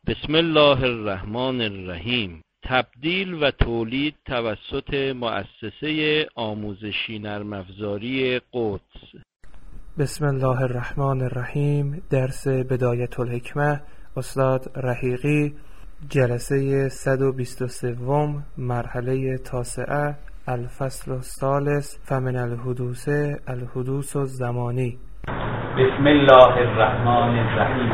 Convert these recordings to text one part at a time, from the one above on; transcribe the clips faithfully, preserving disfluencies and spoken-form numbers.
بسم الله الرحمن الرحیم. تبدیل و تولید توسط مؤسسه آموزشی نرم افزاری قدس. بسم الله الرحمن الرحیم. درس بدایت الحکمه، استاد رحیقی، جلسه صد و بیست و سه، مرحله تاسعه، الفصل الثالث، فمن الحدوث الحدوث الزمانی. بسم الله الرحمن الرحیم.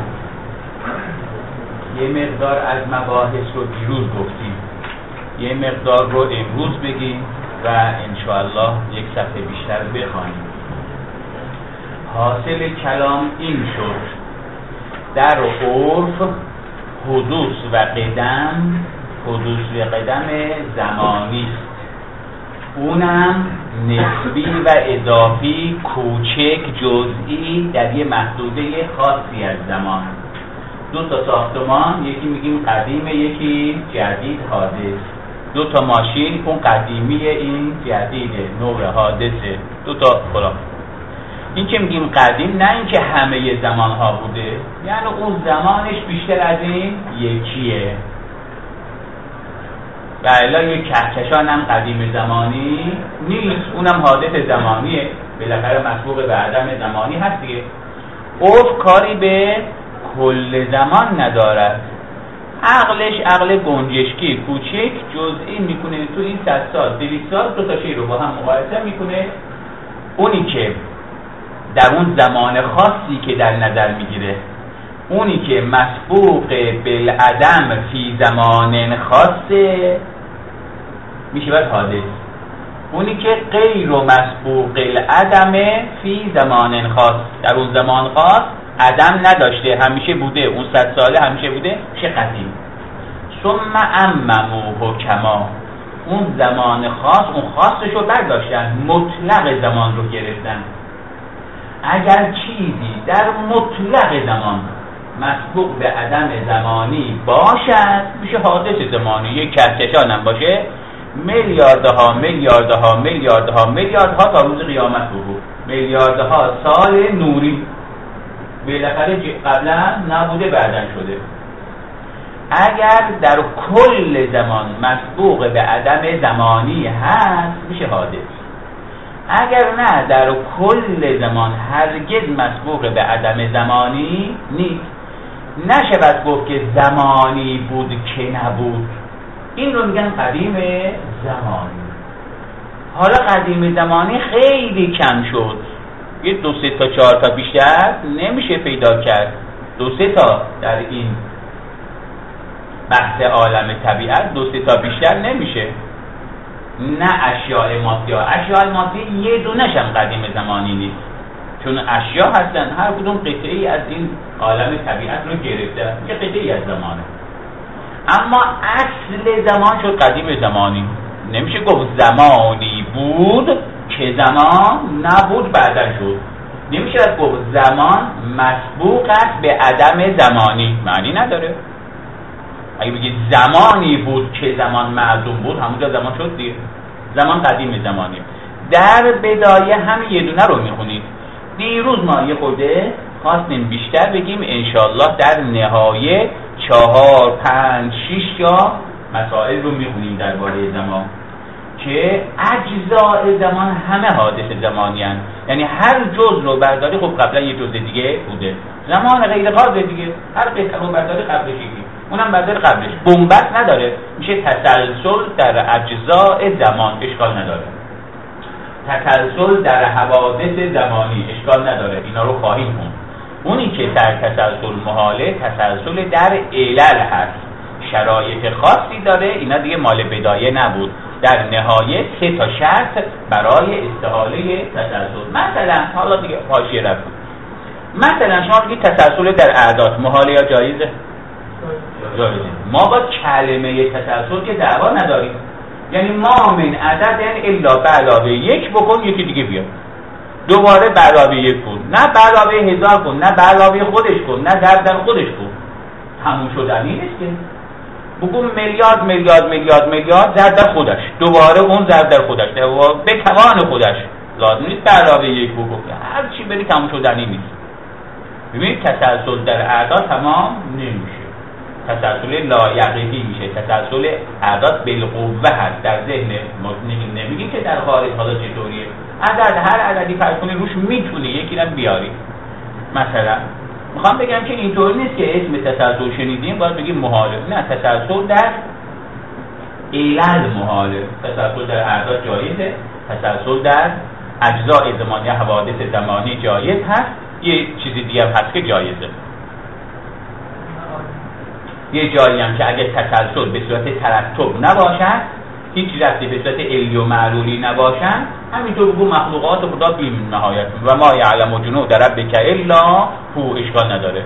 یه مقدار از مباحث رو دیروز گفتیم، یه مقدار رو امروز بگیم و انشاءالله یک صفحه بیشتر بخوانیم. حاصل کلام این شد: در عرف حدوث و قدم، حدوث و قدم زمانی است، اونم نسبی و اضافی، کوچک، جزئی، در یه محدوده خاصی از زمان. دو تا ساختمان، یکی میگیم قدیمه، یکی جدید، حادث. دو تا ماشین، اون قدیمی، این جدیده، نو حادثه. دو تا خلاص. این که میگیم قدیم، نه اینکه همه زمان ها بوده، یعنی اون زمانش بیشتر از این یکیه. و الا یک کهکشان هم قدیم زمانی نیست، اونم حادث زمانیه، بالاخره مسبوق به عدم زمانی هست دیگه. عرف کاری به کل زمان ندارد، عقلش عقل گنجشکی، کوچک، جزئی میکنه. تو این صد سال، دویست سال دو تا شی رو با هم مقایسه میکنه. اونی که در اون زمان خاصی که در نظر میگیره، اونی که مسبوق بالعدم فی زمان خاصه، میشه باید حادث. اونی که غیر و مسبوق العدم فی زمان خاص، در اون زمان خاص عدم نداشته، همیشه بوده، اون صد ساله همیشه بوده، میشه قدیم. ثم عمموه کما، اون زمان خاص، اون خاصش رو برداشتن، مطلق زمان رو گرفتن. اگر چیزی در مطلق زمان مسبوق به عدم زمانی باشد، میشه حادث زمانی. یک کهکشان هم باشه، میلیاردها میلیاردها میلیاردها میلیاردها تا روز قیامت بود، میلیاردها سال نوری، بالاخره قبلا نبوده بعدن شده. اگر در کل زمان مسبوق به عدم زمانی هست، میشه حادث. اگر نه در کل زمان هرگز مسبوق به عدم زمانی نیست، نشود گفت که زمانی بود که نبود. این رو میگن قدیم زمانی. حالا قدیم زمانی خیلی کم شد، یه دو سه تا چهار تا بیشتر نمیشه پیدا کرد. دو سه تا در این بحث عالم طبیعت دو سه تا بیشتر نمیشه. نه اشیاء مادی ها، اشیاء مادی یه دونش هم قدیم زمانی نیست، چون اشیاء هستن، هر کدوم قطعی از این عالم طبیعت رو گرفته، یه قطعی از زمانه. اما اصل زمان شد قدیم زمانی. نمیشه گفت زمانی بود که زمان نبود بعدن شد. نمیشه گفت زمان مسبوق است به عدم زمانی، معنی نداره. اگه بگید زمانی بود که زمان معدوم بود، همونجا زمان شد دیگه. زمان قدیم زمانی. در بدایه هم یه دونه رو میخونید. دیروز ما یه خورده خواستیم بیشتر بگیم، انشالله در نهایه چهار پنج شیش جا مسائل رو میخونیم درباره زمان که اجزاء زمان همه حادث زمانی هستند. یعنی هر جز رو برداری، خب قبلا یه جز دیگه بوده، زمان غیر قابل دیگه، هر قطعه رو برداری قبلش دیگه، اونم برداری قبلش، بنبست نداره، میشه تسلسل در اجزاء زمان، اشکال نداره. تسلسل در حوادث زمانی اشکال نداره، اینا رو خواهیم خوند. اونی که در تسلسل محاله، تسلسل در علل هست، شرایط خاصی داره، اینا دیگه مال بدایه نبود. در نهایه سه تا شرط برای استحاله تسلسل. مثلا حالا دیگه حاشیه رفت، مثلا شما بگید تسلسل در اعداد محاله یا جایزه؟ جایزه. ما با کلمه تسلسل که دعوا نداریم، یعنی ما من عدد یعنی الا به علاوه یک بکن یکی دیگه بیاد، دوباره به علاوه یک کن، نه به علاوه هزار کن، نه به علاوه خودش کن، نه در در خودش کن. تموم شدنی نیست که بگو میلیارد میلیارد میلیارد میلیارد ضرب در خودش، دوباره اون ضرب در خودش، به توان خودش. لازم نیست به علاوه یک بگو، هر چی بری تموم شدنی نیست. ببینید تسلسل در اعداد تمام نمیشه. تسلسل لایقینی میشه. تسلسل اعداد بالقوه هست در ذهن ما. نمیگیم که در خارج حالا چطوریه، عدد هر عددی فرض کنی روش میتونی یکی رو بیاری. مثلا میخوام بگم که اینطور نیست که اسم تسلسل شنیدیم باید بگیم محاله. نه، تسلسل در علل محاله. تسلسل در اعداد جایزه، تسلسل در اجزاء زمانی حوادث زمانی جایز هست. یه چیزی دیگه هست که جایزه. یه جایی هم که اگه تسلسل به صورت ترتب نباشد، هیچ ربطی به صورت علی و معلولی نباشن، همینطور بگو مخلوقات خدا بی نهایت و ما یعلم جنود ربک الا هو، اشکال نداره.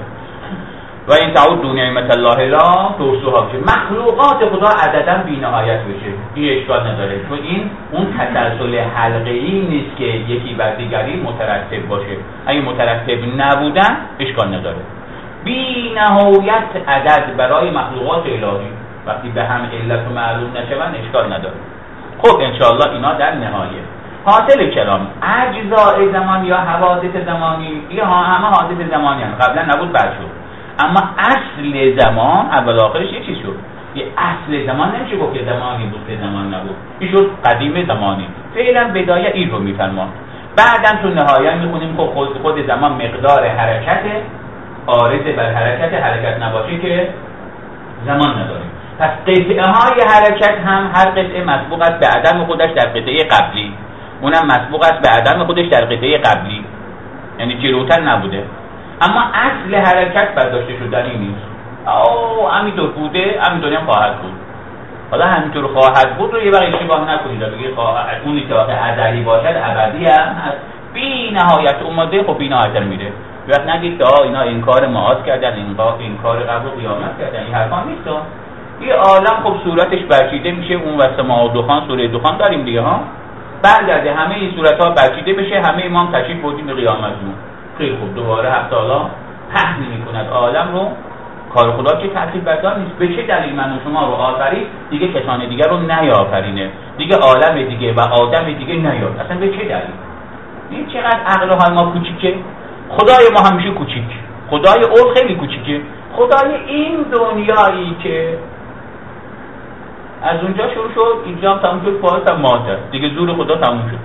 و این تعود نعمت الله لا تحصوها بشه، مخلوقات خدا عددا بی نهایت بشه، این اشکال نداره. چون این اون تسلسل حلقه‌ای نیست که یکی بر دیگری مترتب باشه. اگه مترتب نبودن اشکال نداره. بی نهایت عدد برای مخلوقات الهی وقتی به هم علت و معلوم نشون اشکال نداره. خب انشاءالله اینا در نهایه. حاصل کلام اجزاء زمان یا حوادث زمانی یا همه حوادث زمانی هم قبلا نبود بعد شد، اما اصل زمان اول آخرش یه چیز شد. یه اصل زمان نمیشه گفت که زمانی بود که زمان نبود، این شد قدیم زمانی. فعلا بدایه این رو میفرما. بعدم تو نهایه میخونیم که خود, خود زمان مقدار حرکته، عارض بر حرکت، حرکت نباشه که زمان نداریم. پس قطعه های حرکت هم هر قطعه مسبوق است به عدم خودش در قطعه قبلی، اونم مسبوق است به عدم خودش در قطعه قبلی، یعنی جلوتر نبوده. اما اصل حرکت برداشته شدنی نیست. او همینطور بوده، همینطوری هم خواهد بود. حالا همینطور خواهد بود رو یه وقت اشتباه نکنید، بگید خواهد اونی که ازلی باشد ابدی هم هست، بی نهایت اومده، خب بی نهایت میره. وقت نگید تا اینا انکار معاد کردن، انکار قبر و قیامت کردن، این حرفا نیست. یه عالم خب صورتش برچیده میشه، اون واسه ما دخان سوره دخان داریم دیگه ها، برگرده همه این صورت ها برچیده بشه، همه امام تشریف بردیم به قیامتون. خیلی خوب، دوباره هفت سالا پهن میکند عالم رو. کار خدا که ترتیب بردار نیست. به چه دلیل من و شما رو آفرید دیگه کسان دیگه رو نیافرینه، دیگه عالم دیگه و آدم دیگه نیاد؟ اصلا به چه دلیل؟ این چقدر عقل های ما کوچیکه. خدای ما همیشه کوچیک، خدای اون خیلی کوچیکه. خدای این دنیایی که از اونجا شروع شد اینجا هم تموم شد، پاس هم ماده دیگه، زور خدا تموم شد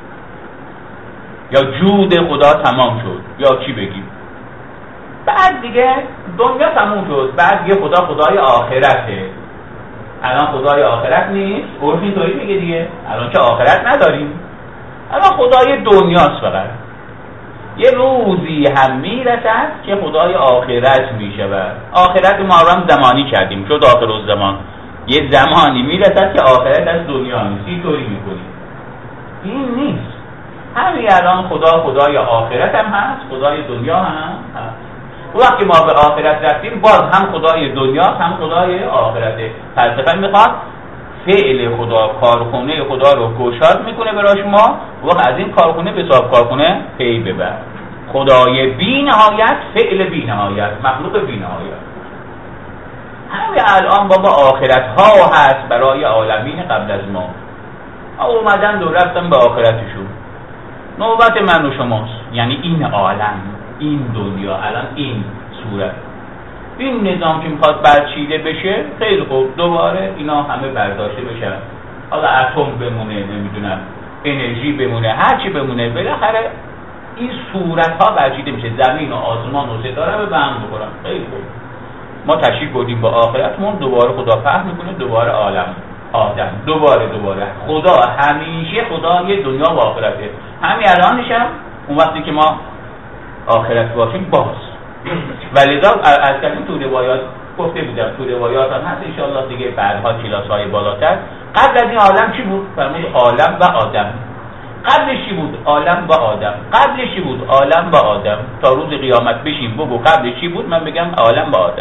یا جود خدا تمام شد یا چی بگیم. بعد دیگه دنیا تموم شد، بعد دیگه خدا خدای آخرته. الان خدای آخرت نیست، عرف اینطوری میگه دیگه، الان که آخرت نداریم، الان خدای دنیاست. فقط یه روزی هم میرسد که خدای آخرت میشود. آخرت ما رو هم زمانی کردیم، شد آخر الزمان. یه زمانی میرسد که آخرت از دنیا نیست، اینطوری میکنیم. این نیست. همین الان خدا خدای آخرت هم هست، خدای دنیا هم هست. وقتی ما به آخرت رفتیم باز هم خدای دنیا هم خدای آخرته. فلسفه میخواد فعل خدا، کارخونه خدا رو گشاد میکنه برای شما و از این کارخونه به حساب کارخونه پی ببر. خدای بی نهایت، فعل بی نهایت، مخلوق بی نهایت. همین الان بابا آخرت ها هست برای عالمین قبل از ما. اومدن دو رفتن به آخرتشون. نوبت من و شماست. یعنی این عالم، این دنیا، الان این صورت، این نظام که میخواد برچیده بشه، خیلی خوب دوباره اینا همه برداشته بشن. حالا اتم بمونه، نمیدونم انرژی بمونه، هر چی بمونه، بالاخره این صورت ها برچیده میشه. زمین و آسمان و ستاره به هم بخورن. خیلی خوب، ما تشریف بردیم با آخرتمون، دوباره خدا فهم میکنه، دوباره عالم آدم، دوباره دوباره خدا همیشه خدای دنیا و آخرته. همین الانش هم اون وقتی که ما آخرت باشیم باز. ولذا از کلیم تو روایات گفته بودم، تو روایات هم هست انشاءالله دیگه بعدها کلاس های بالاتر. قبل از این عالم چی بود؟ فرمود عالم و آدم. قبلش چی بود؟ عالم و آدم. قبلش چی بود؟ عالم و آدم. تا روز قیامت بشیم بگو قبلش چی بود، من بگم عالم و آدم.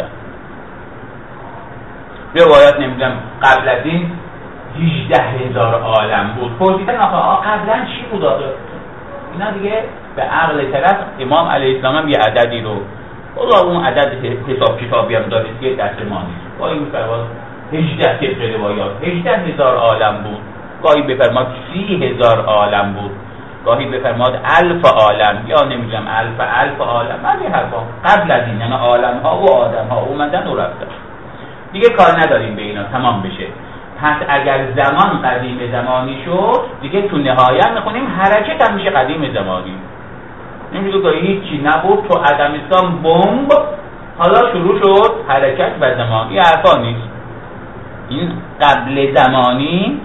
روایات نمیدونم قبل از این هجده هزار عالم بود. پرسیدن آخه قبلا چی بود آخه؟ اینا دیگه به عقل طرف امام علیه السلام هم یه عددی رو، والله اون عدد حساب کتابی هم دارید که دست ما نیست. گاهی بفرماد هجده طبق روایات هجده هزار عالم بود، گاهی بفرماد سی هزار عالم بود، گاهی بفرماد الف عالم یا نمیدونم الف الف عالم. من این حرفا قبل از این یعنی عالم ها و آدم ها اومدن و رفتن. دیگه کار نداریم به اینا، تمام بشه. پس اگر زمان قدیم زمانی شد دیگه تو نهایت میخونیم حرکت هم میشه قدیم زمانی. نمیگه که هیچی نبود تو عدمستان بمب حالا شروع شد حرکت و زمان، این حرفا نیست. این قبل زمانی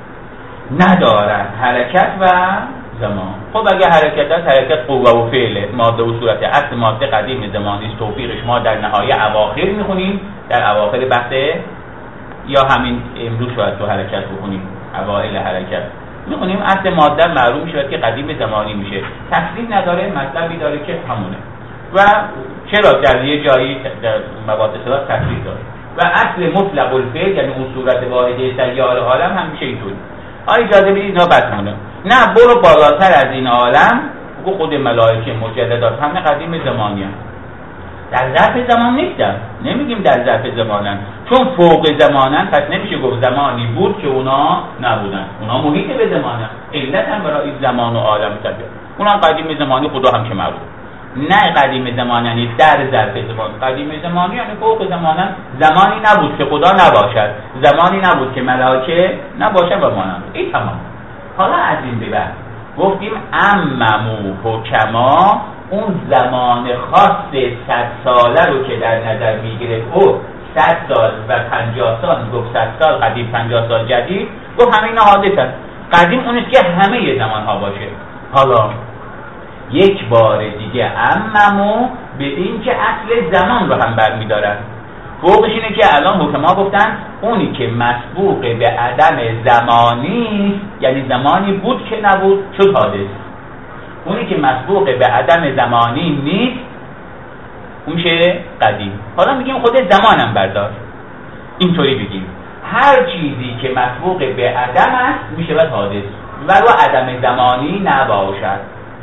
ندارد حرکت و زمان. خب اگه حرکت هست حرکت قوه و فعل ماده و صورت اصل ماده قدیم زمانی است. توفیقش ما در نهایه اواخر میخونیم، در اواخر بحث یا همین امروز شاید تو حرکت بخونیم اوائل حرکت میخونیم اصل ماده معلوم شد که قدیم زمانی میشه. تفصیل نداره، مطلبی داره که همونه و چرا در یه جایی در مواد صلاح تفصیل داره و اصل مطلق الفعل یعنی اون صورت واحده سیار عالم هم میشه اینطوری. آیا اجازه بدید اینا بس مونه؟ نه برو بالاتر از این عالم بگو خود ملائکه مجددات همه قدیم زمانی هم. در ظرف زمان نیستن، نمیگیم در ظرف زمانن، چون فوق زمانن پس نمیشه گفت زمانی بود که اونا نبودن. اونا محیط به زمانن، علت هم برای زمان و عالم طبیعت. اونا قدیم زمانی خدا هم که معروف. نه قدیم زمان یعنی در ظرف زمان، قدیم زمانی یعنی فوق زمانن، زمانی نبود که خدا نباشد، زمانی نبود که ملائکه نباشد و مانند. این تمام. حالا از این به بعد گفتیم اممو حکما اون زمان خاص صد ساله رو که در نظر میگیره او صد سال و پنجاه سال، گفت صد سال قدیم پنجاه سال جدید، گفت همه اینا حادث هست. قدیم اونیست که همه زمان ها باشه. حالا یک بار دیگه اممو به این که اصل زمان رو هم برمیدارن. فوقش اینه که الان حکما گفتن اونی که مسبوق به عدم زمانی یعنی زمانی بود که نبود شد حادث. اونی که مسبوق به عدم زمانی نیست اون شه قدیم. حالا میگیم خود زمانم بردار، اینطوری بگیم هر چیزی که مسبوق به عدم است میشه باید حادث ولو عدم زمانی نباشد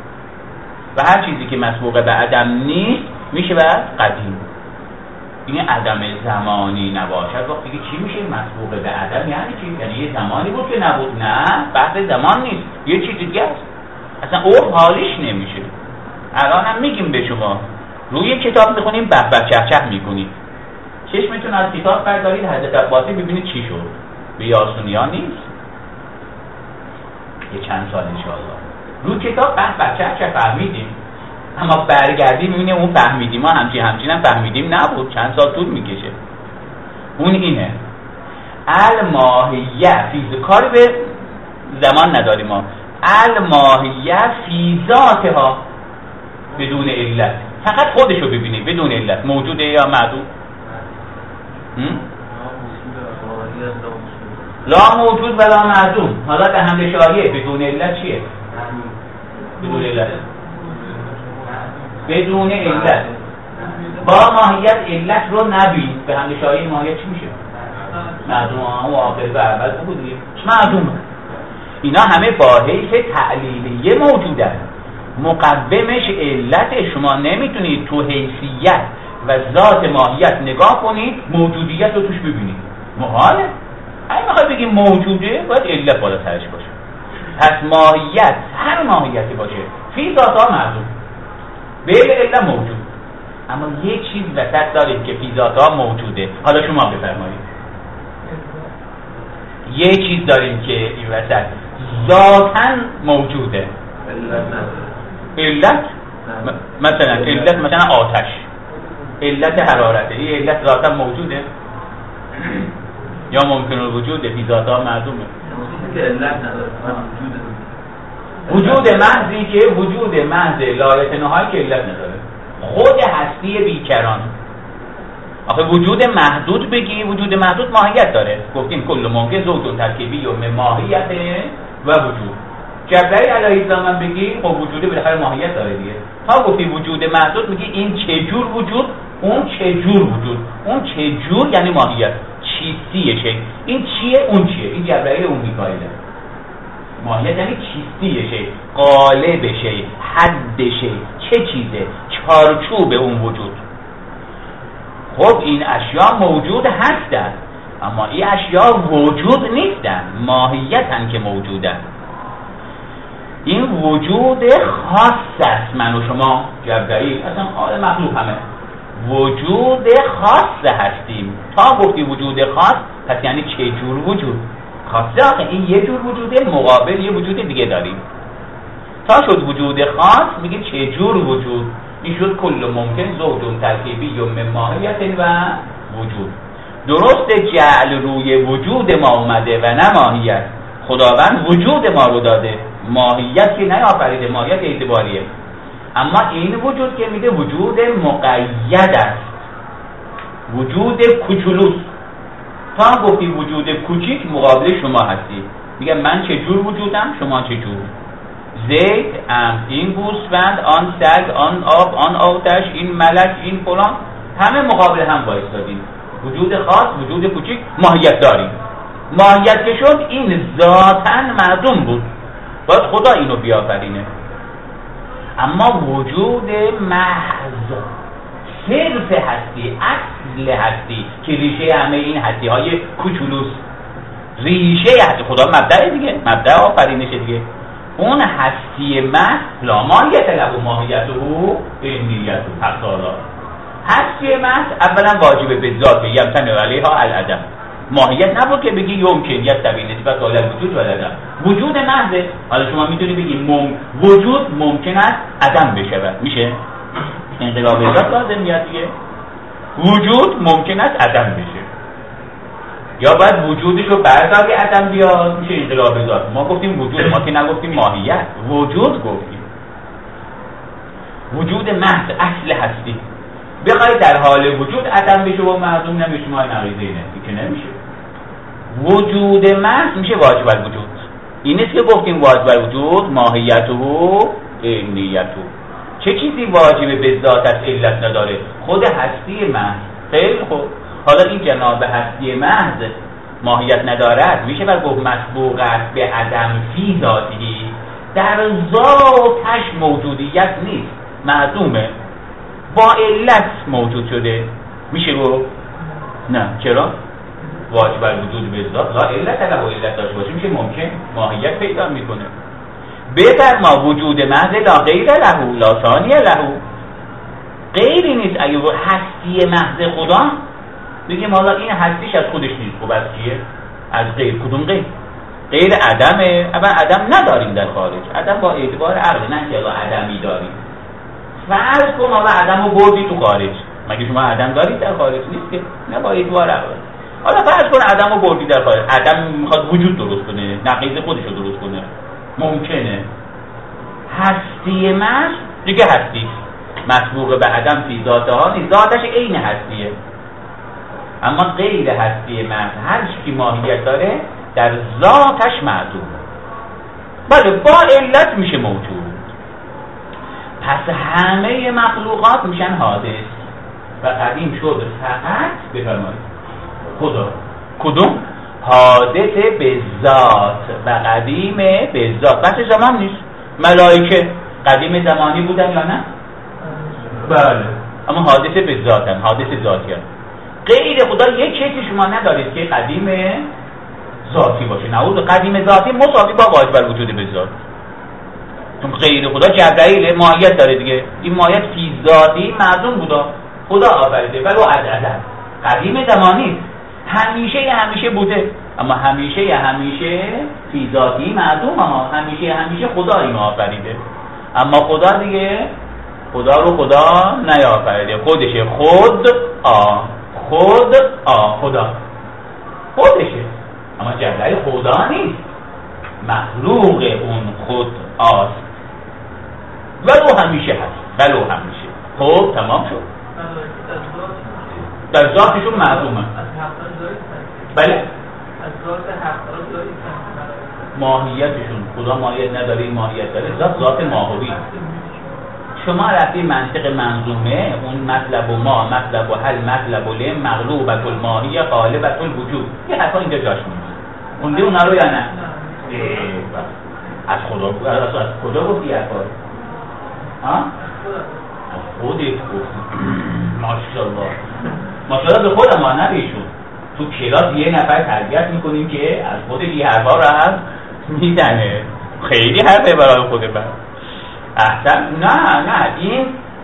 و هر چیزی که مسبوق به عدم نیست میشه باید قدیم. این عدم زمانی نباشد وقتی که چی میشه مسبوق به عدم یعنی چی؟ یعنی یه زمانی بود که نبود. نه بحث زمان نیست، یه چیز دیگه است، اصلا او حالیش نمیشه. الان هم میگیم به شما روی کتاب میخونیم به به چه چه میکنید، چشمتون از کتاب بردارید حضرت عباسی ببینید چی شد. به یاسونی ها نیست یه چند سال انشاءالله روی کتاب به به چه چه فهمیدیم، اما برگردیم میبینیم اون فهمیدیم ما همچین همچین هم فهمیدیم نبود، چند سال طول میکشه. اون اینه الماهیه فیز کاری به زمان نداریم ما. الماهیه فی ذاتها بدون علت، فقط خودشو ببینید بدون علت موجوده یا معدوم. لا موجود ولا معدوم. حالا به حمل شایعه بدون علت چیه؟ بدون علت بدون علت با ماهیت علت رو نبین به حمل شایعه ماهیت چی میشه؟ معدوم و آخر و اول بودیم معدوم. اینا همه با حیث تعلیلیه موجودن، مقومش علت. شما نمیتونید تو حیثیت و ذات ماهیت نگاه کنید موجودیت رو توش ببینید، محاله. اگه میخوای بگیم موجوده باید علت بالا سرش باشه. پس ماهیت هر ماهیتی باشه فی ذاتها معدوم به علت موجود. اما یک چیز وسط داریم که فی ذاتها موجوده. حالا شما بفرمایید. یک چیز داریم که این وسط ذاتاً موجوده. علت مثلا علت مثلا آتش، علت حرارته، این علت ذاتاً موجوده یا ممکن الوجود فی ذاتها معدومه. وجود محضی که وجود محض لایتنهایی که علت نداره، خود هستی بیکران. آخه وجود محدود بگی وجود محدود ماهیت داره. گفتیم کل ممکن زوج و ترکیبی و ماهیت و وجود. جبرئیل علیه السلام بگی خب وجود بالاخره ماهیت داره دیگه. ها گفتی وجود محدود میگی این چه جور وجود، اون چه جور وجود، اون چه جور یعنی ماهیت چیستیه شی. این چیه اون چیه، این جبرئیل اون میکائیله. ماهیت یعنی چیستیه شی، قالب شی، حد شی، چه چیزه، چارچوب اون وجود. خب این اشیاء موجود هستن اما این اشیاء وجود نیستن، ماهیتن که موجودن. این وجود خاص است. من و شما جبرئیل اصلا آل مخلوق همه وجود خاص هستیم. تا گفتی وجود خاص، پس یعنی چه جور وجود؟ خاصه آخه این یه جور وجوده، مقابل یه وجود دیگه داریم. تا شد وجود خاص میگه چه جور وجود؟ این شد کل ممکن زوج ترکیبی و من ماهیت و وجود. درست جعل روی وجود ما اومده و نه ماهیت. خداوند وجود ما رو داده، ماهیت که نیافریده، ماهیت اعتباریه. اما این وجود که میده وجود مقید است، وجود کوچولوست. تا گفتی وجود کوچیک مقابل شما هستی، میگه من چه جور وجودم، شما چه جور. زید، ام، این گوسفند، آن سگ، آن آب، آن آتش، این ملک، این فلان، همه مقابل هم وایسادیم. وجود خاص، وجود کوچیک، ماهیت داریم. ماهیت که شد این ذاتاً معدوم بود، باید خدا اینو بیافرینه. اما وجود محض، صرف هستی، اصل هستی که ریشه همه این هستی های کوچولوست، ریشه هستی خدا مبدأ دیگه، مبدأ آفرینشه دیگه. اون هستی محض لا ماهیت له ماهیته علمیته حقا. هستی محض اولا واجب به ذات یمتنع علیها العدم. ماهیت نبود که بگی یمکنیت طبیعی نسبت به وجود و عدم. وجود محض. حالا شما میتونی بگی مم... وجود ممکن است عدم بشه، میشه انقلاب ذات لازم میاد دیگه. وجود ممکن است عدم بشه، یا باید وجودش رو برداری عدم بیاد، میشه انقلاب ذات. ما گفتیم وجود، ما که نگفتیم ماهیت، وجود گفتیم. وجود محض اصل هستی. بخوای در حال وجود عدم بشه و معدوم نمیشه، ما این عقیده اینه که نمیشه. وجود محض میشه واجب الوجود. این نیست که گفتیم واجب الوجود ماهیت و علمیت. چه چیزی واجب به ذات از علت نداره؟ خود هستی محض. خیلی خوب، حالا این جناب هستی محض ماهیت ندارد، میشه و گفت مسبوق است به عدم فی ذاتی، در ذاتش موجودیت نیست، معدومه، با علت موجود شده. میشه گفت نه. چرا؟ واجب الوجود به ذات لا علت له، علت داشته باشه میشه ممکن ماهیت پیدا میکنه. بهتر ما وجود محض لا غیر له لا ثانی له، غیری نیست. اگه هستی محض خدا بگیم حالا این هستیش از خودش نیست، خب از کیه؟ از غیر. کدوم غیر؟ غیر عدمه. اما عدم نداریم در خارج، عدم با اعتبار عقل، نه که حالا عدمی داریم. فرض کن حالا عدم رو بردی تو خارج، مگه شما عدم دارید در خارج؟ نیست که، نه با اعتبار عقل. حالا فرض کن عدم رو بردی در خارج، عدم میخواد وجود درست کنه، نقیض خودش رو درست کنه، ممکنه. هستی محض دیگه هستی مسبوق به عدم فی ذاتها نیست، ذاتش عین هستیه. اما غیر هستی محض هر چی ماهیت داره در ذاتش معدوم، بله با علت میشه موجود. پس همه مخلوقات میشن حادث و قدیم شد فقط بفرمایید خدا. کدوم؟ حادث به ذات و قدیم به ذات. بس زمان نیست. ملائکه قدیم زمانی بودن یا نه؟ بله، اما حادث به ذاتن، حادث ذاتی هست. غیر خدا یک چیزی شما ندارید که قدیم ذاتی باشه. نعوذ قدیم ذاتی مساوی با واجب الوجود به ذات. چون غیر خدا جبرائیل ماهیت داره دیگه، این ماهیت فی ذاتی معدوم بودا، خدا آفریده ولو از ازل. قدیم زمانی همیشه همیشه بوده، اما همیشه همیشه فی ذاتی معدوم، اما همیشه همیشه خدا اینو آفریده. اما خدا دیگه خدا رو خدا نیافریده، خودشه. خود آ خود آ خدا خودشه، اما جبرائیل خدا نیست، مخلوق اون خود آست، ولو همیشه هست، ولو همیشه. خب تمام شد. در ذاتشون معدومه. بله ماهیتشون، خدا ماهیت نداره، این ماهیت داره، ذات ذات ماهوی. شما رفتی منطق منظومه، اون مطلب و ما مطلب و حل مطلب و لم مغلوبت الماهیه غالبت الوجود، یه حرفا اینجا جاش میاد. خونده اونا رو یا نه؟ از خدا از کجا گفتی حرفا رو؟ ها؟ از خودت گفتی. ماشاءالله ماشاءالله به خودم، ما نه بهشون. تو کلاس یه نفر تربیت میکنیم که از خودش یه حرفا رو از میزنه، خیلی حرفه برای خود بر. احسن. نه نه این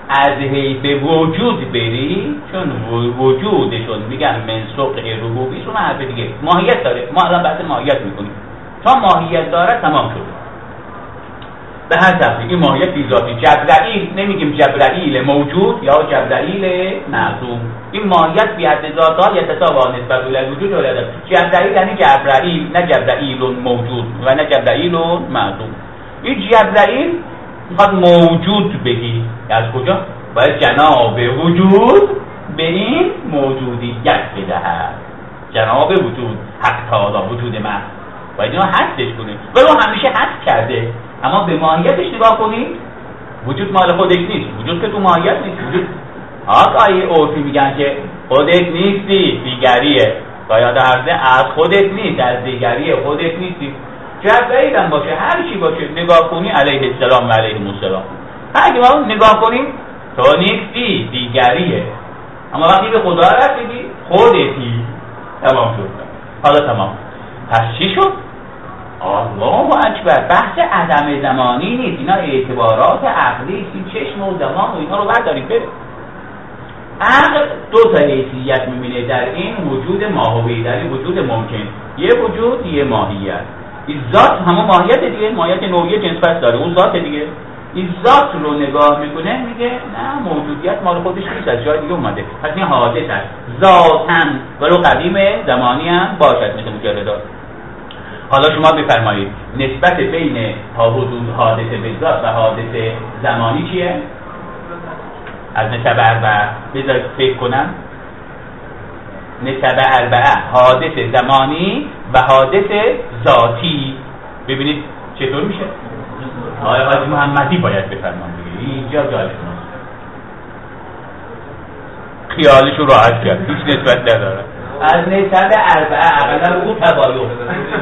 از حیث وجود بری، چون وجودشون میگن منسوخ ربوبی، شما حرف دیگه ماهیت داره. ما الان بحث ماهیت میکنیم، تا ماهیت داره تمام شده. به هر طریق این ماهیت بی ذاتی. جبرائیل نمیگیم جبرائیل موجود یا جبرائیل معصوم، این ماهیت بی حد ذات ها یتساوی نسبت الی وجود ولا لا. جبرائیل یعنی جبرائیل، نه جبرائیل موجود و نه جبرائیل معصوم. این جبرائیل میخواد موجود بگی، از کجا؟ باید جناب وجود به این موجودیت بدهد. جناب وجود حق تعالی وجود من باید اینو حسش کنیم، ولی اون همیشه حس کرده. اما به ماهیتش نگاه کنید، وجود مال خودش نیست، وجود که تو ماهیت نیست. وجود آقای عرفی میگن که خودت نیستی، دیگریه. باید عرضه از خودت نیست، از دیگریه، خودت نیستی. جبرائیل هم باشه، هر چی باشه، نگاه کنی علیه السلام و علیه السلام، هر کی ما نگاه کنیم تو نیستی، دیگریه. اما وقتی به خدا رسیدی خودتی، تمام شد. حالا تمام. پس چی شد؟ الله اکبر. بحث عدم زمانی نیست، اینا اعتبارات عقلی است. این چشم و زمان و اینا رو بردارید بره. عقل دو تا حیثیت میبینه در این وجود ماهوی، در این وجود ممکن. یه وجود، یه ماهیت. این ذات همون ماهیت دیگه، ماهیت نوعی جنس پس داره، اون ذات دیگه. این ذات رو نگاه میکنه میگه نه، موجودیت مال خودش نیست، از جای دیگه اومده. پس این حادث است ذاتاً، ولو قدیم زمانی هم باشد، مثل مجردات. حالا شما بفرمایید نسبت بین حدود حادثه به ذات و حادثه زمانی چیه؟ از نسب اربعه بذارید فکر کنم. نسب اربعه حادث زمانی و حادث ذاتی. ببینید چطور میشه؟ آقای حاجی محمدی باید بفرمان دیگه، اینجا جالب است. خیالشو راحت کرد، هیچ نسبت نداره. از نسب اربعه اقلا رو تباین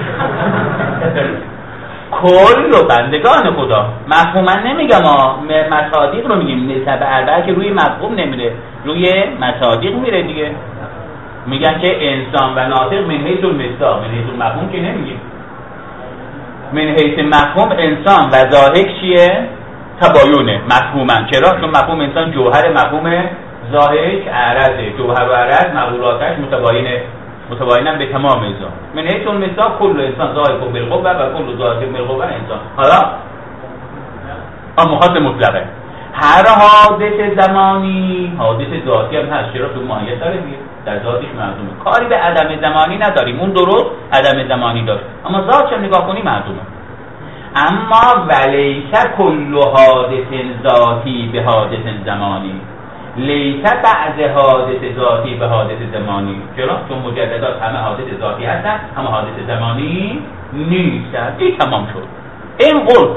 کل رو بندگان خدا مفهوما نمیگم ها، مصادیق رو میگیم. نسب اربعه که روی مفهوم نمیره، روی مصادیق میره دیگه. میگن که انسان و ناطق من حیث المصداق، من حیث المفهوم که نمیگیم. من حیث مفهوم انسان و ضاحک چیه؟ تباینه مفهوما. چرا؟ چون مفهوم انسان جوهر، مفهوم ضاحک عرضه. جوهر و عرض مقولاتش متباینه، متباینن به تمام انسان. من حیث المصداق کل انسان ضاحک و بالقوه و کل ضاحک بالقوه انسان. حالا اما مخاط مطلقه. هر حادث زمانی حادث ذاتی هم هست. چرا؟ تو ماهیت داره دیگه، در ذاتش معلومه. کاری به عدم زمانی نداریم، اون درست عدم زمانی داره، اما ذاتش هم نگاه کنی معلومه. اما ولیس کل حادث ذاتی به حادث زمانی، لیس بعض حادث ذاتی به حادث زمانی. چرا؟ چون مجددات همه حادث ذاتی هستن، همه حادث زمانی نیستن. این تمام شد. این قلت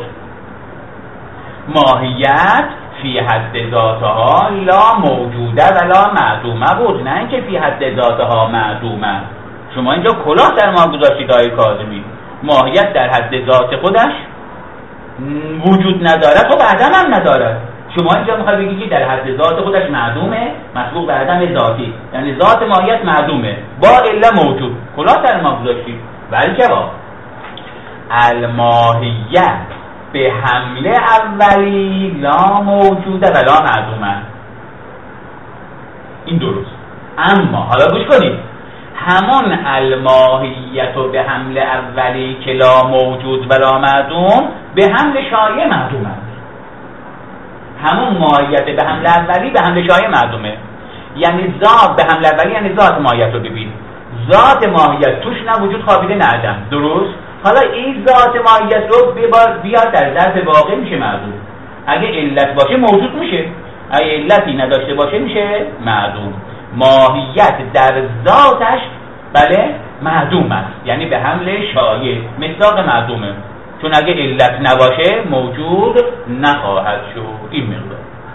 ماهیت فی حد ذاتها لا موجوده ولا معدومه بود، نه اینکه فی حد ذاتها معدومه. شما اینجا کلاه در ما گذاشتید آقای کاظمی. ماهیت در حد ذات خودش وجود نداره، خب عدم هم نداره. شما اینجا میخواد بگید که در حد ذات خودش معدومه، مسبوق به عدم ذاتی، یعنی ذات ماهیت معدومه با الا موجود. کلاه در ما گذاشتید. ولی جواب الماهیت به حمله اولی لا موجوده ولا معدومه. این درست. اما حالا گوش کنید، همون الماهیت و به حمله اولی که لا موجود ولا معدوم به حمله شایع معدومه. همون ماهیت به حمله اولی به حمله شایع معدومه. یعنی ذات به حمله اولی یعنی ذات ماهیت رو ببین. ذات ماهیت توش نه وجود خوابیده نه عدم. درست؟ حالا این ذات ماهیت رو بیاد در ظرف واقع میشه معدوم. اگه علت باشه موجود میشه، اگه علتی نداشته باشه میشه معدوم. ماهیت در ذاتش بله معدوم است، یعنی به حمله شایع، مصداق معدومه. چون اگه علت نباشه موجود نخواهد شد. این مقدار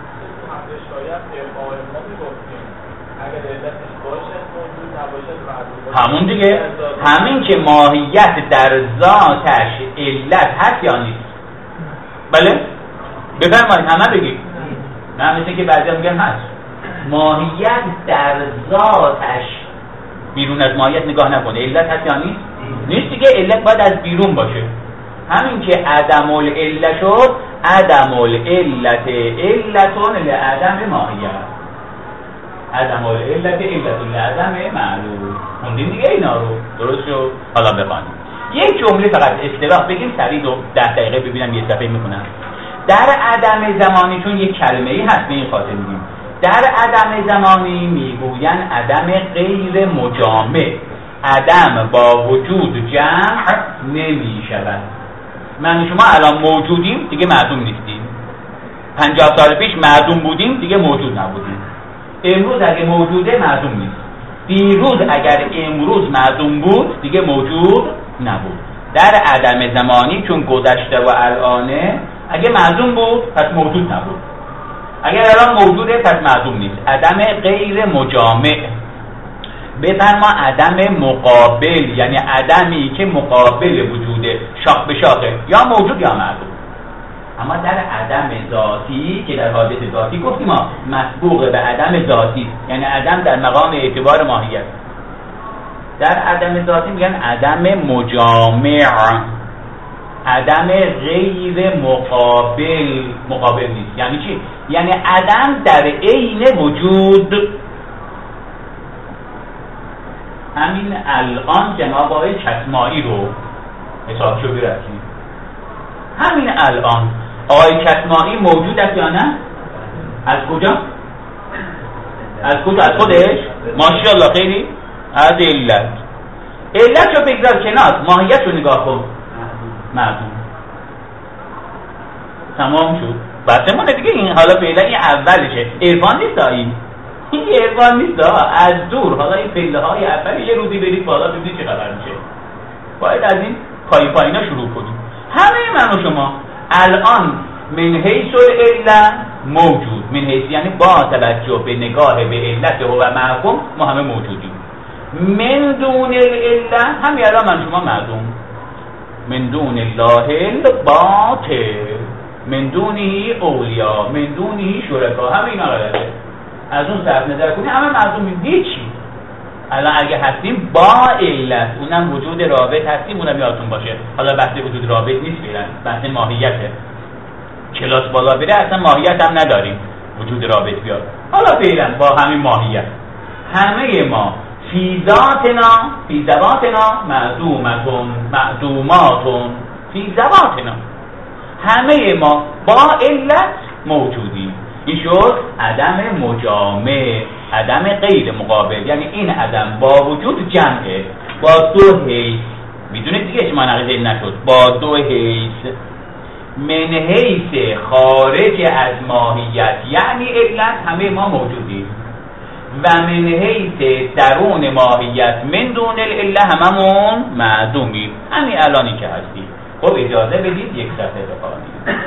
همون دیگه، همین که ماهیت در ذاتش علت هست یا نیست. بله بفرمایید همه بگید. نه مثل که بعضی هم میگن هست. ماهیت در ذاتش، بیرون از ماهیت نگاه نکنه، علت هست یا نیست؟ نیست دیگه. علت باید از بیرون باشه. همین که عدم العله شد، عدم العلت علتون لعدم ماهیت، عدم العلت علتون لعدم معلوم. خوندیم دیگه اینا رو، درست شد؟ حالا بخوانیم یک جمله فقط اصطلاح بگیم سریع دو ده دقیقه ببینم یه صفحه میخونم. در عدم زمانی، چون یک کلمه‌ای هست به این خاطر میگیم در عدم زمانی میگویند عدم غیر مجامع، عدم با وجود جمع نمی شود. من شما الان موجودیم دیگه معدوم نیستیم، پنجاه سال پیش معدوم بودیم دیگه موجود نبودیم، امروز اگه موجوده معدوم نیست، دیروز اگر امروز معدوم بود دیگه موجود نبود. در عدم زمانی چون گذشته و الانه، اگه معدوم بود پس موجود نبود، اگر الان موجوده پس معدوم نیست. عدم غیر مجامع. بفرما عدم مقابل، یعنی عدمی که مقابل وجوده، شاخ به شاخه، یا موجود یا معدوم. اما در عدم ذاتی که در حالت ذاتی گفتیم ما مسبوق به عدم ذاتی، یعنی عدم در مقام اعتبار ماهیت. در عدم ذاتی میگن عدم مجامع، عدم غیر مقابل. مقابل نیست یعنی چی؟ یعنی عدم در عین وجود. همین الان جناب آقای کتمایی رو حساب شو برسیم، همین الان آقای کتمایی موجود است یا نه؟ از کجا؟ از کجا؟ از خودش؟ ماشاءالله خیلی؟ از علت. علت رو بگذار کنار، ماهیت رو نگاه کن. معدوم. تمام شد. بحثمونه دیگه این. حالا فعلا این اولشه، عرفان نیست این این عرفان نیست از دور. حالا این پله های اول یه روزی برید بالا ببینید چه خبر میشه. باید از این پای پایینا شروع کنیم. همه من و شما الان من حیث العلت موجود، من حیث یعنی با توجه به نگاه به علت و محکوم ما همه موجودیم. من دون العلت همین الان من شما معدوم. من دون الله الباطل، من دونی اولیا، من دونی شرکا، همه اینا غلطه. از اون طرف نظر کنی همه معدومیم. هیچی. الان اگه هستیم با علت، اونم وجود رابط هستیم، اونم یادتون باشه. حالا بحث وجود رابط نیست فعلا، بحث ماهیته. کلاس بالا بره اصلا ماهیت هم نداریم، وجود رابط بیاد. حالا فعلا با همین ماهیت همه ما فی ذاتنا، فی ذواتنا معدومتون، معدوماتون، فی ذواتنا همه ما با علت موجودیم. این شد عدم مجامع، عدم غیر مقابل. یعنی این عدم با وجود جمعه، با دو حیث. میدونید دیگه شما نقیده نشد، با دو حیث. من حیث خارج از ماهیت یعنی علت همه ما موجودیم، و من حیث درون ماهیت من دون العله هممون معدومیم. همین الانی که هستیم. خب اجازه بدید یک صفحه بخونیم.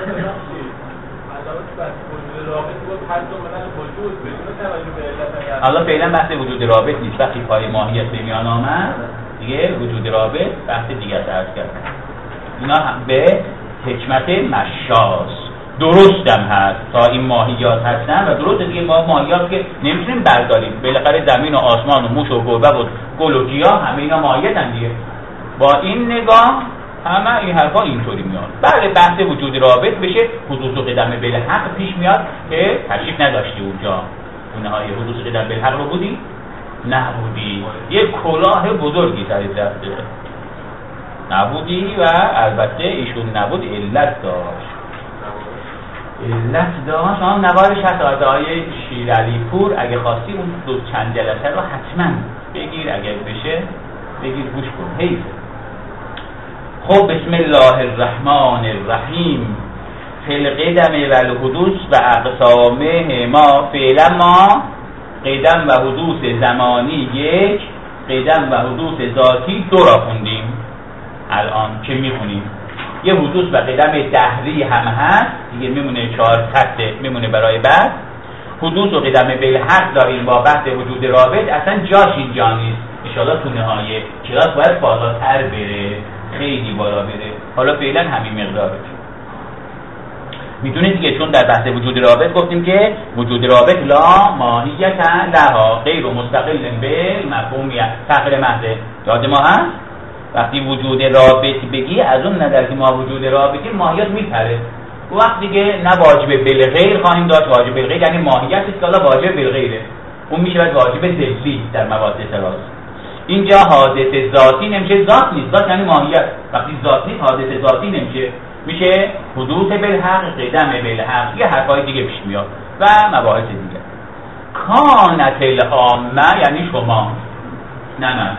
حالا فعلا بحث وجود رابط نیست. وقتی پای ماهیت به میان آمد دیگه وجود رابط بحث دیگه عرض کرد. اینا هم به حکمت مشاز درست هم هست تا این ماهیات هستن و درست دیگه ما ماهیات که نمیتونیم برداریم. بالاخره زمین و آسمان و موش و گربه و گل و گیاه همه اینا ماهیت هم دیگه. با این نگاه همه این حرفا اینطوری میاد. بعد بحث وجود رابط بشه حدوث و قدم بالحق پیش میاد که تشریف نداشتی اونجا. اونها یه حدوث و قدم بالحق رو بودی؟ نبودی. یه کلاه بزرگی سرت رفته. نبودی و البته ایشون نبود علت داشت. علت داشت. آن نوارش هست از آیه شیرعلی پور. اگه خواستی اون دو چند جلسه رو حتما بگیر، اگر بشه بگیر گوش کن. حیث. خب بسم الله الرحمن الرحیم. فی القدم و الحدوث و اقسامه ما. فعلا ما قدم و حدوث زمانی یک، قدم و حدوث ذاتی دو را خوندیم. الان که میخونیم یه حدوث و قدم دهری هم هست دیگه، میمونه چهار خطه میمونه برای بعد. حدوث و قدم بالحق داریم با بحث وجود رابط. اصلا جاش اینجا نیست. انشاءالله تو نهایه کلاس باید بالاتر بره، خیلی بالا بره. حالا فعلا همین مقداره. میدونید دیگه چون در بحث وجود رابط گفتیم که وجود رابط لا ماهیت لها غیر مستقل به مفهومیت تقل محضه. یاد ما هست وقتی وجود رابط بگی از اون نظر که ما وجود رابطی ماهیت میپره. وقت دیگه نه واجب بالغیر خواهیم داشت. واجب بالغیر یعنی ماهیت است که حالا واجب بالغیره، اون میشه باید واجب ذلی در مواد اعتراض. اینجا حادثه ذاتی نمیشه، ذات نیست، ذات یعنی ماهیت. وقتی ذات نیست حادثه ذاتی نمیشه، میشه حدوث بالحق، قدم بالحق، یه حرفای دیگه پیش میاد و مباحث دیگه. کانت العامه یعنی شما، نه نه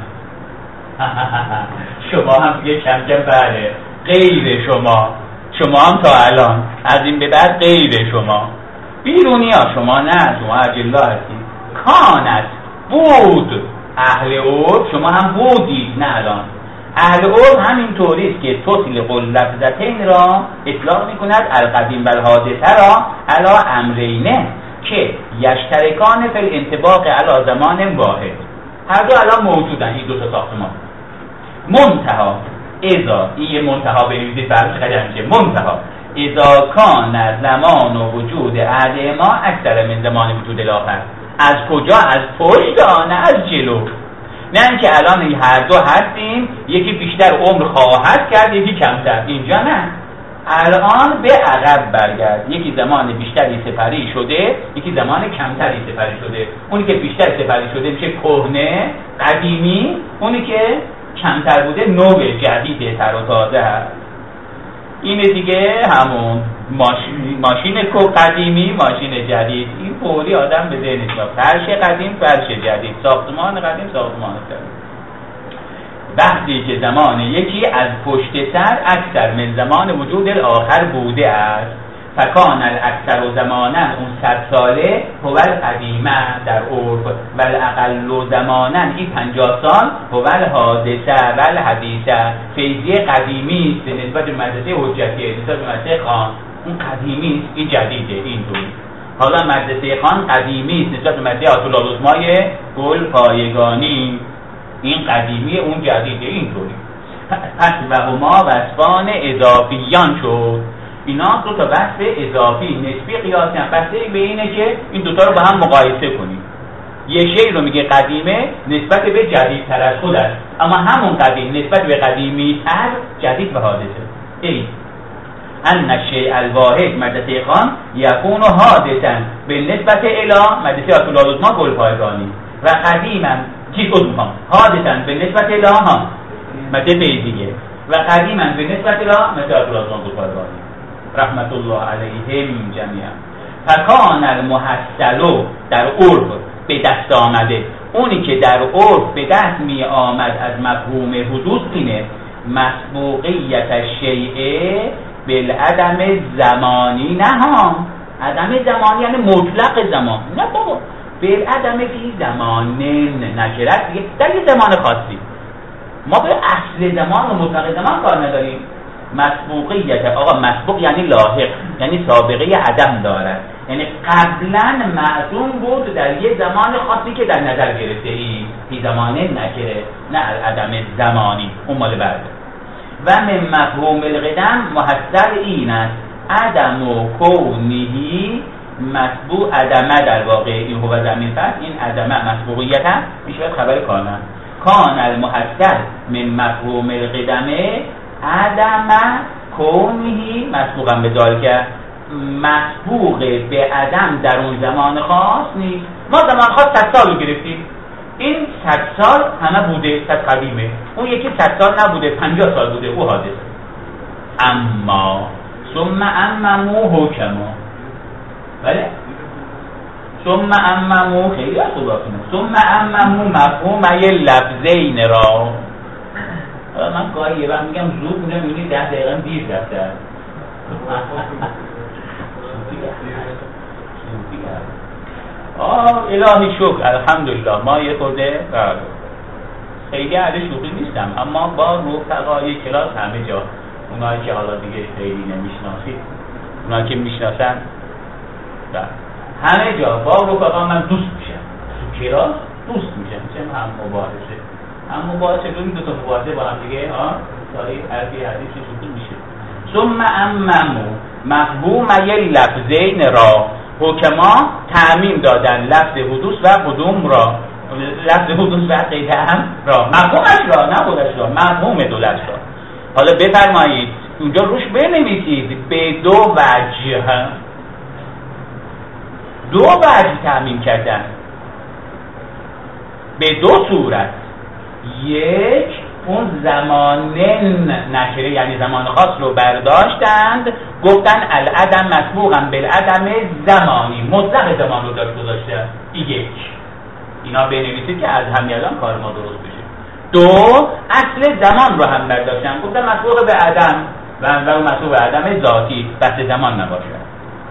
شما هم دیگه کم کم بله غیر شما، شما هم تا الان از این به بعد غیر شما، بیرونی ها شما نه، شما اجلا هستید. کانت بود اهل عرف، شما هم بودید نه الان. اهل عرف همین طوریست که تطلق اللفظتین را اطلاق میکند القدیم و الحادثه را علی امرینه که یشترکان فی الانطباق علی زمان واحد. هر دو الان موجودن این دو تا ساختمان. منتها اذا این منتها بنویسید برش خیلی میشه. منتها اذا کان زمان و وجود احدهما اکثر من زمان وجود الاخر. از کجا؟ از پشت، نه از جلو. نه اینکه الان هر دو هستیم، یکی بیشتر عمر خواهد کرد یکی کمتر. اینجا نه، الان به عقب برگرد. یکی زمان بیشتری سپری شده، یکی زمان کمتری سپری شده. اونی که بیشتر سپری شده میشه کهنه قدیمی، اونی که کمتر بوده نو جدید تر و تازه هست. اینه دیگه همون ماشین ماشین قدیمی ماشین جدید. این فوری آدم به ذهنش میاد. فرش قدیم فرش جدید، ساختمان قدیم ساختمان جدید. وقتی که زمان یکی از پشت سر اکثر من زمان وجود الاخر بوده است، فکان الاکثر و زمانا اون صد ساله هو القدیمه در عرف و الاقل زمانا این پنجاه سال هو الحادثه و الحدیثه. فیضی قدیمی است نسبت به مدرسه حجتیه، نسبت به مدرسه خان اون قدیمی است، این جدیده. اینطوری حالا مدرسه خان قدیمی است نسبت به مدرسه آتولالعظمای گل پایگانی، این قدیمی اون جدیده. اینطوری پس و هما وصفان اضافیان شد. اینا دو تا وصف اضافی نسبی قیاسی هم. بسته به اینه که این دوتا رو با هم مقایسه کنیم. یه شی رو میگه قدیمه نسبت به جدیدتر از خود است، اما همون قدیم نسبت به قدیمی تر جدید و حادثه. ای ان الشیء الواحد مدرسه خان یکون حادثا به نسبت الی مدرسه آتولالعظما گلپایگانی و قدیما چیز خود میخوام حادثا به نسبت الی ها مدرسه دیگه و قدیما به نسبت الی مدرسه آتولالعظما گلپایگانی رحمت الله علیهم جمیعا. فکان المحصل در عرف به دست آمده، اونی که در عرف به دست می آمد از مفهوم حدوث اینه مسبوقیت الشیء بالعدم زمانی. نه ها، عدم زمانی یعنی مطلق زمان، نه بابا، بالعدم فی زمان نکرت در یه زمان خاصی. ما به اصل زمان و مطلق زمان کار نداریم. مسبوقیت، آقا مسبوق یعنی لاحق، یعنی سابقه عدم دارد، یعنی قبلا معصوم بود در یه زمان خاصی که در نظر گرفته ای فی زمان نکره، نه عدم زمانی، اون مال بعد. و من مفهوم القدم محصل این است عدم و کونهی مسبوق عدمه. در واقع این هو زمین پس این عدمه مسبوقیت هم میشه خبر کانه. کان المحصل من مفهوم القدمه عدم کونهی مسبوقا به ذالک، مسبوق به عدم در اون زمان خاص نیست. ما زمان خاص صد سال رو گرفتیم، این صد سال همه بوده، صد قدیمه. اون یکی صد سال نبوده، پنجاه سال بوده، او حادث. اما ثم اممو حکما، بله ثم اممو خیلی از خدا کنه ثم اممو مفهوم یه لفظین را. من گاهی یه وقت میگم زود میگم میگی ده دقیقه دیر رفته. آه الهی شکر الحمدلله. ما یه خورده خیلی اهل شوخی نیستم، اما با رفقای کلاس همه جا، اونایی که حالا دیگه خیلی نمیشناسید، اونایی که میشناسن همه جا با رفقا من دوست میشم، تو کلاس دوست میشم، چه هم مباحثه هم مباحثه رو این دو تا مباحثه با هم دیگه ها سایی حرفی حدیث شکل میشه. ثم اممو مفهوم یه لفظین را، حکما تعمیم دادن لفظ حدوث و قدوم را، لفظ حدوث و قیده هم را، مفهومش را نه خودش را، مفهوم دو لفظ را. حالا بفرمایید اونجا روش بنویسید به دو وجه، دو وجه تعمیم کردن، به دو صورت. یک، اون زمان نکره یعنی زمان خاص رو برداشتند گفتن العدم مسبوقا بالعدم زمانی، مطلق زمان رو داشت گذاشته. یک، اینا بنویسید که از همین الان کار ما درست بشه. دو، اصل زمان رو هم برداشتن گفتن مسبوق به عدم و اون مسبوق به عدم ذاتی، بس زمان نباشه.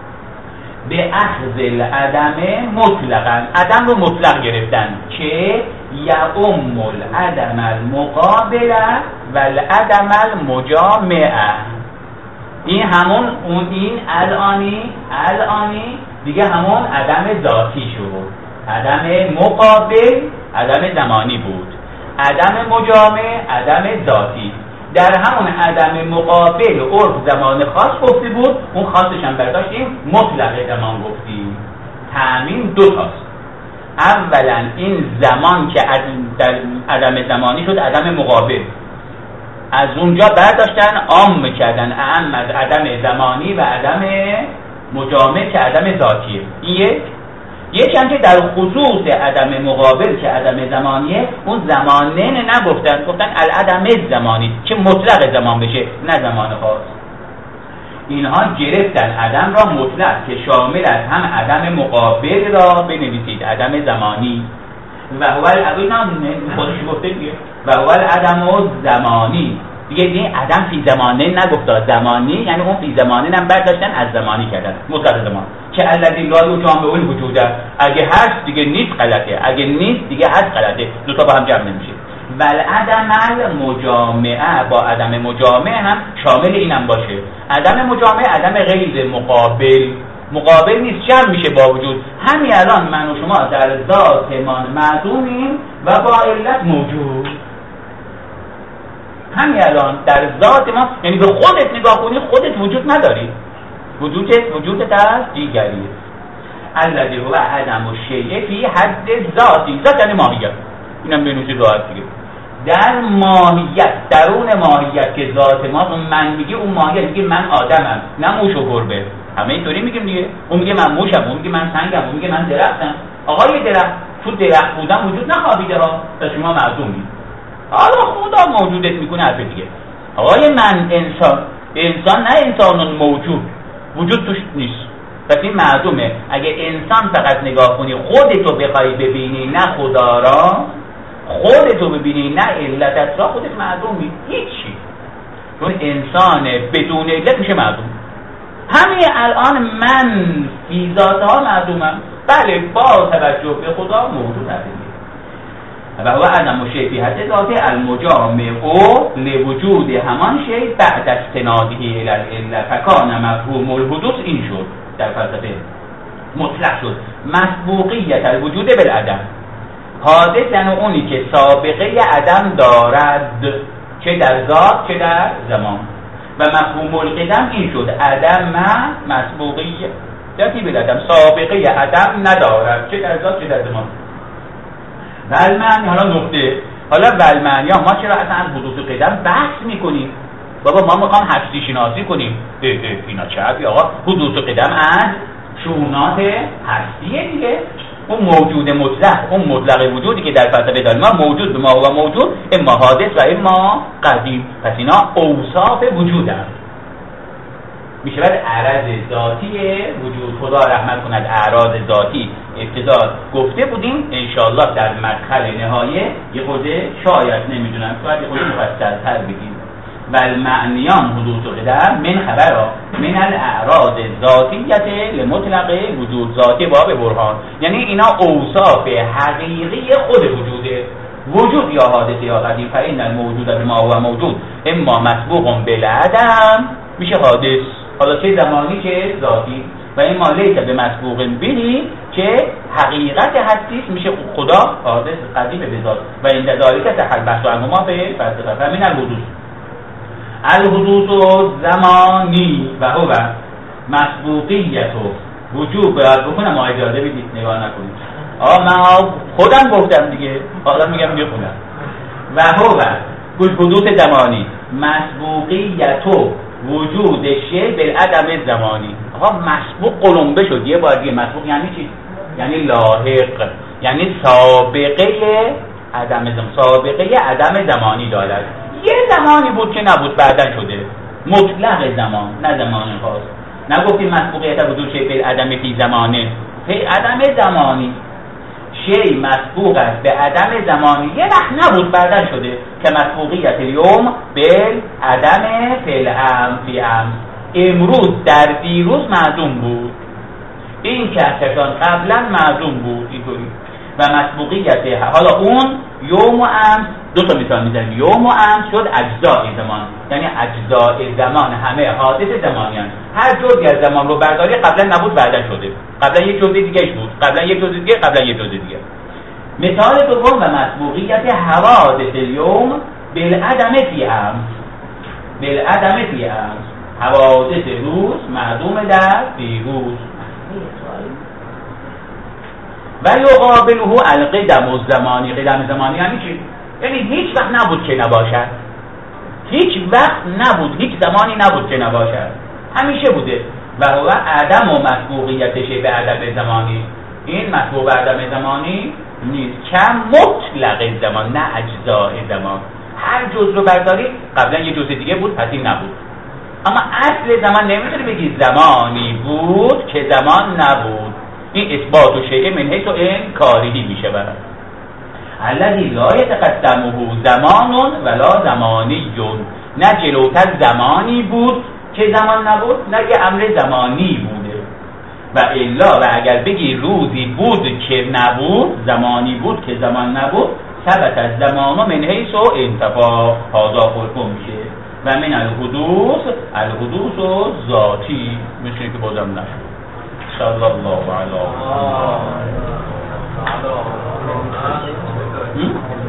به اخذ العدم مطلقا، عدم رو مطلق گرفتن که یعم العدم المقابل و العدم المجامع. این همون اون این الانی الانی دیگه همون عدم ذاتی شد. عدم مقابل عدم زمانی بود، عدم مجامع عدم ذاتی. در همون عدم مقابل عرف زمان خاص گفته بود، اون خاصش هم برداشتیم مطلق زمان گفتیم. تعمیم دو تاست. اولا این زمان که در عدم زمانی شد عدم مقابل، از اونجا برداشتن عام کردن اعم از عدم زمانی و عدم مجامع که عدم ذاتیه. این یک. یک هم که در خصوص عدم مقابل که عدم زمانیه اون زمانه نگفتن، گفتن العدم زمانی که مطلق زمان بشه نه زمان خاص. اینها گرفتن عدم را مطلق که شامل از هم عدم مقابل را بنویسید عدم زمانی و هو العدم خودش گفته دیگه و هو العدم زمانی دیگه. این عدم فی زمانه نگفت، زمانی یعنی اون فی زمانه هم برداشتن از زمانی کردن مطلق زمان که الذی لا یجامع الوجود. اگه هست دیگه نیست غلطه، اگه نیست دیگه هست غلطه، دو تا با هم جمع نمیشه. والعدم المجامعه با عدم مجامع هم شامل اینم باشه. عدم مجامع عدم غیر مقابل، مقابل نیست جمع میشه با وجود. همین الان من و شما در ذاتمان معدومیم و با علت موجود. همین الان در ذات ما، یعنی به خودت نگاه کنی خودت وجود نداری، وجودت وجودت از دیگری. الذی هو عدم الشیء فی حد ذاتی. ذات یعنی ماهیت، اینم بنویسید راحت دیگه. در ماهیت، درون ماهیت که ذات ما، اون من میگه اون ماهیت میگه من آدمم نه موش و گربه، همه اینطوری میگیم دیگه. اون میگه من موشم، اون میگه من سنگم، اون میگه من درختم. آقا یه درخت تو درخت بودن وجود نخوابیده ها تا شما معدومی. حالا خدا موجودت میکنه حرف دیگه. آقای من انسان، انسان نه انسان موجود، وجود توش نیست، پس این معدومه. اگه انسان فقط نگاه کنی خودتو بخوای ببینی نه خدا را، خودتو ببینی نه علتت را، خودت معدومی، هیچی. چون انسان بدون علت میشه معدوم. همین الان من فی ذاتها معدومم، بله با توجه به خدا موجود هستم. و هو عدم الشیء فی حد ذاته المجامع او لوجود همان شیء بعد استناده الی العلة فکان مفهوم الحدوث. این شد در فلسفه مطلق شد مسبوقیت الوجود بالعدم. حادث یعنی اونی که سابقه عدم دارد چه در ذات چه در زمان. و مفهوم القدم این شد عدم مسبوقیتی بالعدم، سابقه عدم ندارد چه در ذات چه در زمان. والمعنی، حالا نقطه، حالا والمعنی ما چرا اصلا از حدوث قدم بحث میکنیم؟ بابا ما میخوام هستی شناسی کنیم. اه اه اینا چه حرفی آقا؟ حدوث قدم از شؤونات هستیه دیگه. اون موجود مطلق، اون مطلق وجودی که در فلسفه داریم ما، موجود به ما و موجود اما حادث و اما قدیم، پس اینا اوصاف وجودن. میشه بعد اعراض ذاتی وجود. خدا رحمت کند اعراض ذاتی ابتدا گفته بودیم، انشاءالله در مدخل نهایه یه خورده شاید نمیدونم شاید یه خورده مفصل‌تر بگیم. والمعنیان حدوث قدم من خبرها من الاعراض ذاتیت لمطلق وجود ذاتی باب برهان. یعنی اینا اوصاف حقیقی خود وجوده، وجود یا حادث یا قدیم. فإن الموجود بما هو موجود اما مسبوق بالعدم میشه حادث، حالا چه زمانی چه ذاتی. و این ما لیس به مسبوق بینی که حقیقت هستیست میشه خدا حادث قدیم به ذات. و این ذالک تحل بحث عنهما به فلسفه من الحدوث. الحدوث زمانی و هو مسبوقیت و وجوب. باید بکنم ما اجازه بدید نگاه نکنید. آه من خودم گفتم دیگه، حالا میگم میخونم. و هو حدوث زمانی مسبوقیت و وجود شی بالعدم زمانی. آقا مسبوق قلمبه شد یه بار دیگه. مسبوق یعنی چی؟ یعنی لاحق، یعنی سابقه عدم زمان، سابقه عدم زمانی دارد. یه زمانی بود که نبود بعدن شده، مطلق زمان نه زمان خاص. نگفتیم مسبوقیت وجود شی بالعدم فی زمانه، فی عدم زمانی. شی مسبوق است به عدم زمانی، یه وقت نبود بعدن شده، که مسبوقیت اليوم بالعدم فی الامر فی امر. امروز در دیروز معدوم بود، این کهکشان قبلا معدوم بود اینطوری. و مسبوقیت حالا اون یوم و امر، دو تا مثال میزنیم، یوم و امر شد اجزای زمان، یعنی اجزای زمان همه حادث زمانی هست. هر جزئی از زمان رو برداری قبلا نبود بعدا شده، قبلا یک جزء دیگه بود، قبلا یک جزء دیگه، قبلا یک جزء دیگه. مثال دوم و مسبوقیت حوادث اليوم بالعدم فی امر، بالعدم فی امر. حوادث روز معدوم در دیروز. و یقابله القدم الزمانی. قدم زمانی یعنی چی؟ یعنی هیچ وقت نبود که نباشد، هیچ وقت نبود، هیچ زمانی نبود که نباشد، همیشه بوده. و هو عدم و مسبوقیتش به عدم زمانی. این مسبوق به عدم زمانی نیست، کم مطلق زمان نه اجزای زمان. هر جزء رو برداری قبلا یه جزء دیگه بود پس این نبود. اما اصل زمان نمیتونی بگی زمانی بود که زمان نبود. این اثبات و شیء من حیث این کاری میشه برد. الذی لا یتقدمه زمان ولا زمانی، نه جلوتر زمانی بود که زمان نبود، نه یه امر زمانی بوده. و الا، و اگر بگی روزی بود که نبود، زمانی بود که زمان نبود، ثبت از زمان و من حیث انتفا، هذا خلق میشه. و من الحدوث، الحدوث و ذاتی میشه که بازم نشد. صلی الله علیه و آله.